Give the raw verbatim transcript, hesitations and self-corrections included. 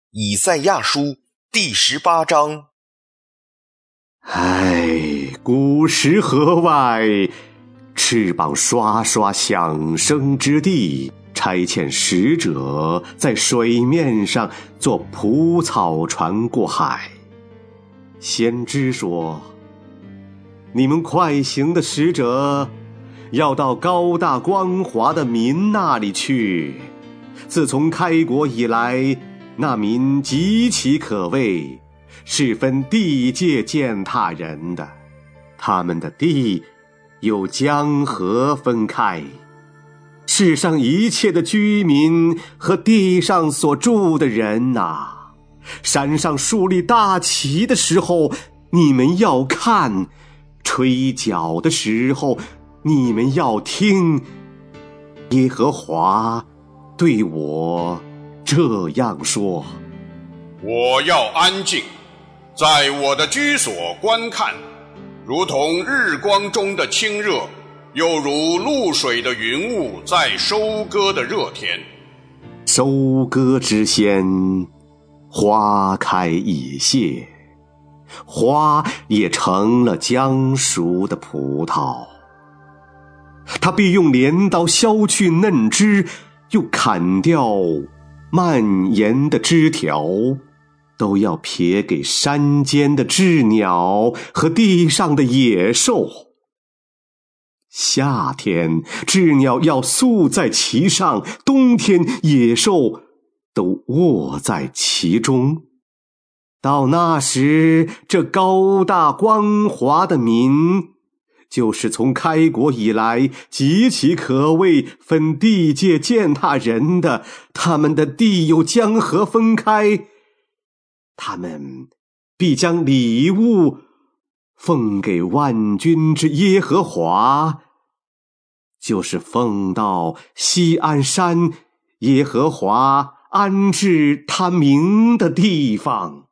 以赛亚书第十八章。 唉，古时河外，翅膀刷刷响声之地，差遣使者在水面上做蒲草船过海。先知说，你们快行的使者要到高大光华的民那里去。自从开国以来，那民极其可畏，是分地界践踏人的，他们的地有江河分开。世上一切的居民和地上所住的人哪，山上树立大旗的时候，你们要看；吹角的时候，你们要听。耶和华对我这样说： 我要安静，在我的居所观看，如同日光中的清热，又如露水的云雾在收割的热天。 收割之先，花开已谢，花也成了将熟的葡萄。他必用镰刀削去嫩枝，又砍掉蔓延的枝条，都要撇给山间的鸷鸟和地上的野兽。夏天鸷鸟要宿在其上，冬天野兽都卧在其中。到那时，这高大光华的民，就是从开国以来极其可畏、分地界践踏人的，他们的地有江河分开，他们必将礼物奉给万军之耶和华，就是奉到锡安山耶和华安置他名的地方。